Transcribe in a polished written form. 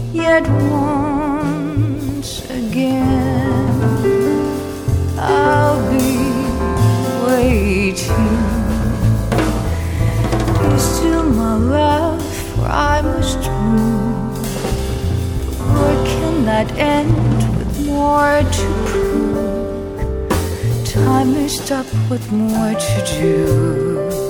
Yet once again I'll be waiting. Still my love, for I must move. The world cannot end with more to prove. Time is up with more to do.